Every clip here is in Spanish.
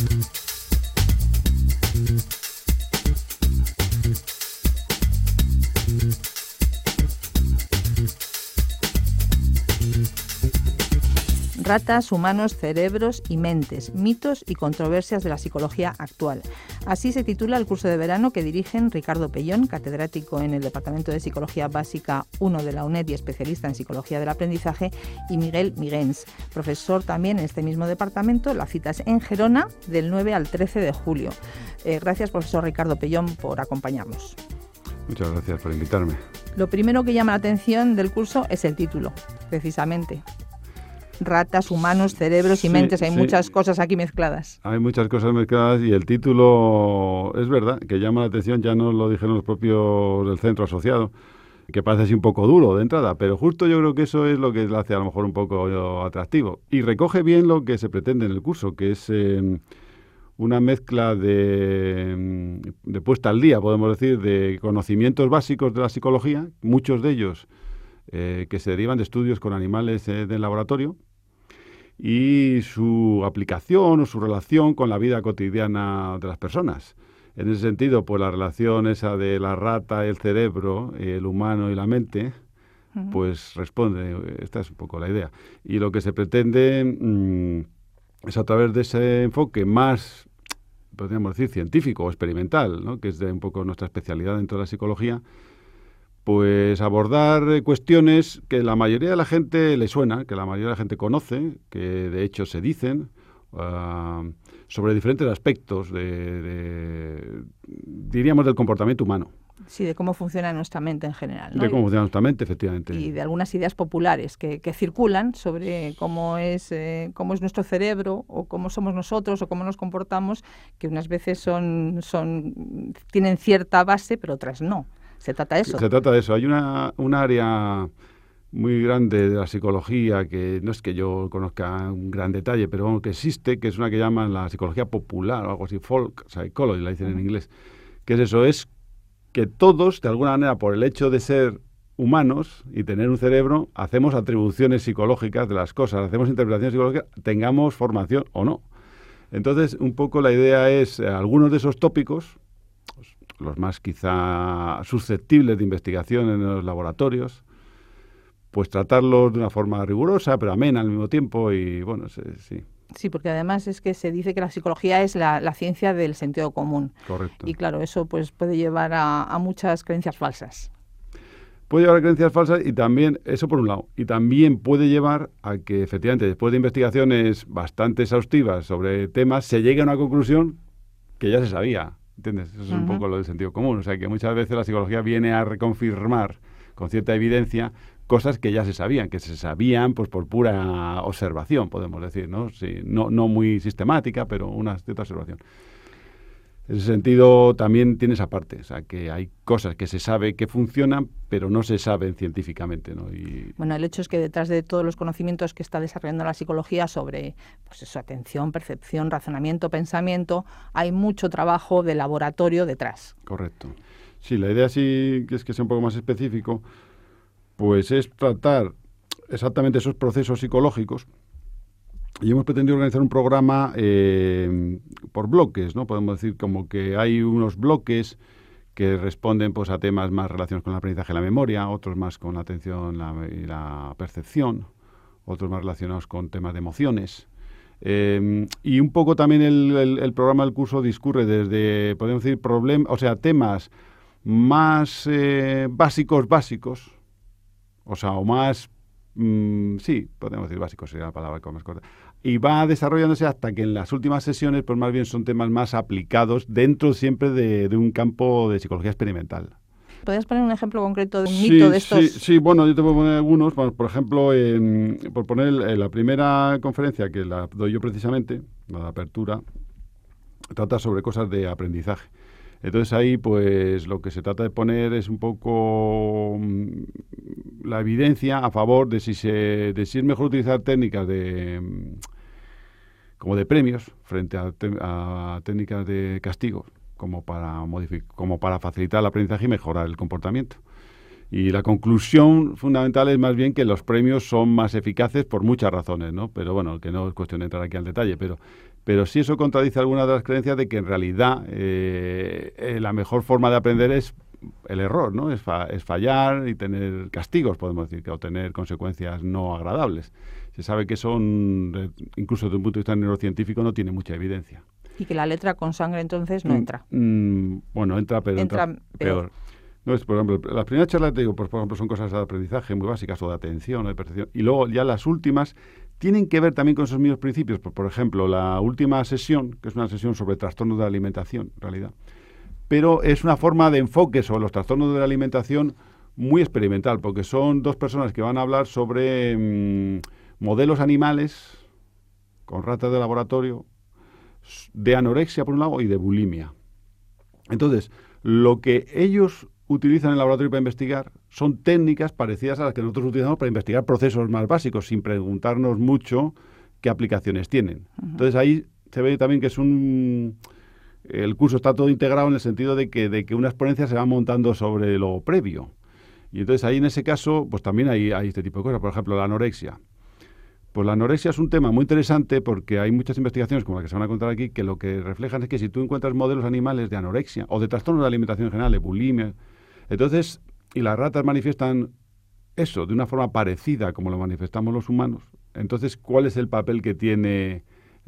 Ratas, humanos, cerebros y mentes, mitos y controversias de la psicología actual. Así se titula el curso de verano que dirigen Ricardo Pellón, catedrático en el Departamento de Psicología Básica 1 de la UNED y especialista en psicología del aprendizaje, y Miguel Miguens, profesor también en este mismo departamento. La cita es en Gerona del 9 al 13 de julio. Gracias, profesor Ricardo Pellón, por acompañarnos. Muchas gracias por invitarme. Lo primero que llama la atención del curso es el título, precisamente. Ratas, humanos, cerebros y mentes. Hay muchas cosas aquí mezcladas. Hay muchas cosas mezcladas y el título es verdad que llama la atención. Ya nos lo dijeron los propios del centro asociado, que parece así un poco duro de entrada, pero justo yo creo que eso es lo que le hace a lo mejor un poco atractivo. Y recoge bien lo que se pretende en el curso, que es una mezcla de puesta al día, podemos decir, de conocimientos básicos de la psicología, muchos de ellos que se derivan de estudios con animales del laboratorio, y su aplicación o su relación con la vida cotidiana de las personas. En ese sentido, pues la relación esa de la rata, el cerebro, el humano y la mente, pues responde, esta es un poco la idea. Y lo que se pretende es a través de ese enfoque más, podríamos decir, científico o experimental, ¿no?, que es un poco nuestra especialidad dentro de la psicología, pues abordar cuestiones que la mayoría de la gente le suena, que la mayoría de la gente conoce, que de hecho se dicen, sobre diferentes aspectos diríamos, del comportamiento humano. Sí, de cómo funciona nuestra mente en general, ¿no? De cómo funciona nuestra mente, efectivamente. Y de algunas ideas populares que circulan sobre cómo es nuestro cerebro, o cómo somos nosotros, o cómo nos comportamos, que unas veces tienen cierta base, pero otras no. ¿Se trata de eso? Se trata de eso. Hay una área muy grande de la psicología, que no es que yo conozca un gran detalle, pero bueno, que existe, que es una que llaman la psicología popular o algo así, folk psychology, la dicen en inglés. ¿Qué es eso? Es que todos, de alguna manera, por el hecho de ser humanos y tener un cerebro, hacemos atribuciones psicológicas de las cosas, hacemos interpretaciones psicológicas, tengamos formación o no. Entonces, un poco la idea es, algunos de esos tópicos, los más quizá susceptibles de investigación en los laboratorios, pues tratarlos de una forma rigurosa, pero amena al mismo tiempo, y bueno, sí. Sí, porque además es que se dice que la psicología es la ciencia del sentido común. Correcto. Y claro, eso pues puede llevar a muchas creencias falsas. Puede llevar a creencias falsas, y también, eso por un lado, y también puede llevar a que efectivamente después de investigaciones bastante exhaustivas sobre temas se llegue a una conclusión que ya se sabía. ¿Entiendes? Eso es un poco lo del sentido común. O sea, que muchas veces la psicología viene a reconfirmar con cierta evidencia cosas que ya se sabían pues por pura observación, podemos decir, ¿no? Sí, no muy sistemática, pero una cierta observación. En ese sentido también tiene esa parte, o sea, que hay cosas que se sabe que funcionan, pero no se saben científicamente, ¿no? Bueno, el hecho es que detrás de todos los conocimientos que está desarrollando la psicología sobre, pues eso, atención, percepción, razonamiento, pensamiento, hay mucho trabajo de laboratorio detrás. Correcto. Sí, la idea sí que es que sea un poco más específico, pues es tratar exactamente esos procesos psicológicos. Y hemos pretendido organizar un programa por bloques, ¿no? Podemos decir como que hay unos bloques que responden pues a temas más relacionados con el aprendizaje y la memoria, otros más con la atención y la percepción, otros más relacionados con temas de emociones. Y un poco también el programa del curso discurre desde, podemos decir, temas más básicos, o sea, o más, sí, podemos decir básicos, sería la palabra más corta, y va desarrollándose hasta que en las últimas sesiones, pues más bien son temas más aplicados dentro siempre de un campo de psicología experimental. ¿Podrías poner un ejemplo concreto de un mito de estos? Sí, bueno, yo te puedo poner algunos. Por ejemplo, por poner la primera conferencia, que la doy yo precisamente, la de apertura, trata sobre cosas de aprendizaje. Entonces ahí, pues, lo que se trata de poner es un poco la evidencia a favor de si es mejor utilizar técnicas como de premios frente a técnicas de castigo, como para facilitar el aprendizaje y mejorar el comportamiento. Y la conclusión fundamental es más bien que los premios son más eficaces por muchas razones, ¿no? Pero bueno, que no es cuestión de entrar aquí al detalle, pero Pero sí eso contradice algunas de las creencias de que en realidad la mejor forma de aprender es el error, ¿no? Es fallar y tener castigos, podemos decir, o tener consecuencias no agradables. Se sabe que son, incluso desde un punto de vista neurocientífico, no tiene mucha evidencia. Y que la letra con sangre entonces no entra. Bueno, entra, pero entra peor. No, por ejemplo, las primeras charlas, te digo, por ejemplo, son cosas de aprendizaje muy básicas, o de atención, o de percepción. Y luego ya las últimas tienen que ver también con esos mismos principios. Por ejemplo, la última sesión, que es una sesión sobre trastornos de la alimentación, en realidad. Pero es una forma de enfoque sobre los trastornos de la alimentación muy experimental, porque son dos personas que van a hablar sobre modelos animales con ratas de laboratorio, de anorexia por un lado y de bulimia. Entonces, lo que ellos utilizan en el laboratorio para investigar son técnicas parecidas a las que nosotros utilizamos para investigar procesos más básicos, sin preguntarnos mucho qué aplicaciones tienen. Entonces ahí se ve también que es el curso está todo integrado en el sentido de que unas ponencias se van montando sobre lo previo. Y entonces ahí en ese caso, pues también hay este tipo de cosas. Por ejemplo, la anorexia. Pues la anorexia es un tema muy interesante porque hay muchas investigaciones, como la que se van a contar aquí, que lo que reflejan es que si tú encuentras modelos animales de anorexia o de trastornos de alimentación en general, de bulimia, entonces, y las ratas manifiestan eso de una forma parecida como lo manifestamos los humanos, entonces, ¿cuál es el papel que tiene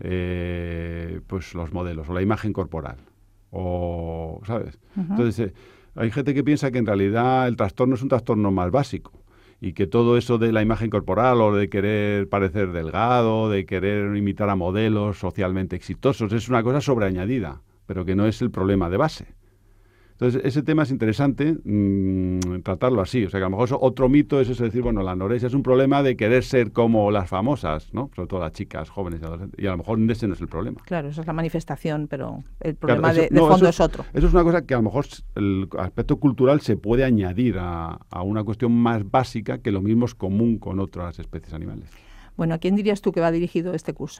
pues los modelos o la imagen corporal? O, ¿sabes? Entonces, hay gente que piensa que en realidad el trastorno es un trastorno más básico y que todo eso de la imagen corporal o de querer parecer delgado, de querer imitar a modelos socialmente exitosos, es una cosa sobreañadida, pero que no es el problema de base. Entonces, ese tema es interesante tratarlo así. O sea, que a lo mejor otro mito es eso de decir, bueno, la anorexia es un problema de querer ser como las famosas, ¿no? Sobre todo las chicas jóvenes y adolescentes. Y a lo mejor ese no es el problema. Claro, esa es la manifestación, pero el problema claro, de fondo es otro. Eso es una cosa que a lo mejor el aspecto cultural se puede añadir a una cuestión más básica que lo mismo es común con otras especies animales. Bueno, ¿a quién dirías tú que va dirigido este curso?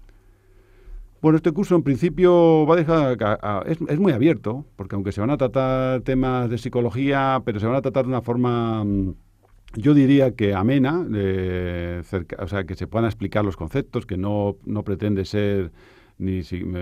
Bueno, este curso en principio va a dejar es muy abierto, porque aunque se van a tratar temas de psicología, pero se van a tratar de una forma, yo diría que amena, o sea, que se puedan explicar los conceptos, que no pretende ser ni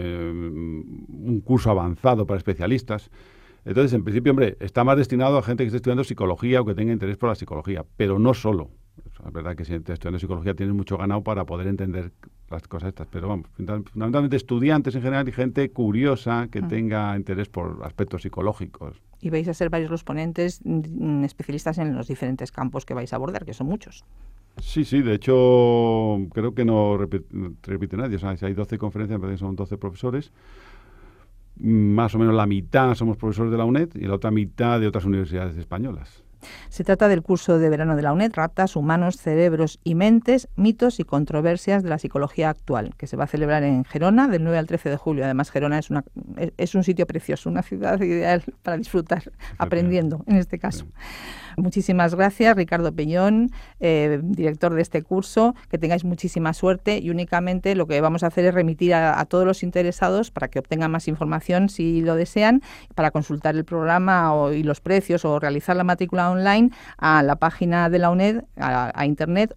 un curso avanzado para especialistas. Entonces, en principio, hombre, está más destinado a gente que esté estudiando psicología o que tenga interés por la psicología, pero no solo. Es verdad que si estás estudiando psicología tienes mucho ganado para poder entender las cosas estas, pero vamos, fundamentalmente estudiantes en general y gente curiosa que tenga interés por aspectos psicológicos. Y vais a ser varios los ponentes especialistas en los diferentes campos que vais a abordar, que son muchos. Sí, de hecho, creo que no repite nadie. O sea, si hay 12 conferencias, me parece que son 12 profesores. Más o menos la mitad somos profesores de la UNED y la otra mitad de otras universidades españolas. Se trata del curso de verano de la UNED, Ratas, Humanos, Cerebros y Mentes, mitos y controversias de la psicología actual, que se va a celebrar en Gerona del 9 al 13 de julio. Además, Gerona es un sitio precioso, una ciudad ideal para disfrutar, aprendiendo en este caso. Sí. Muchísimas gracias, Ricardo Pellón, director de este curso. Que tengáis muchísima suerte y únicamente lo que vamos a hacer es remitir a todos los interesados para que obtengan más información si lo desean, para consultar el programa y los precios o realizar la matrícula online a la página de la UNED, a internet,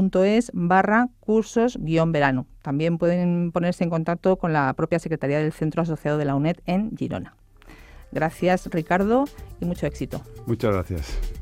uned.es/cursos-verano. También pueden ponerse en contacto con la propia Secretaría del Centro Asociado de la UNED en Girona. Gracias, Ricardo, y mucho éxito. Muchas gracias.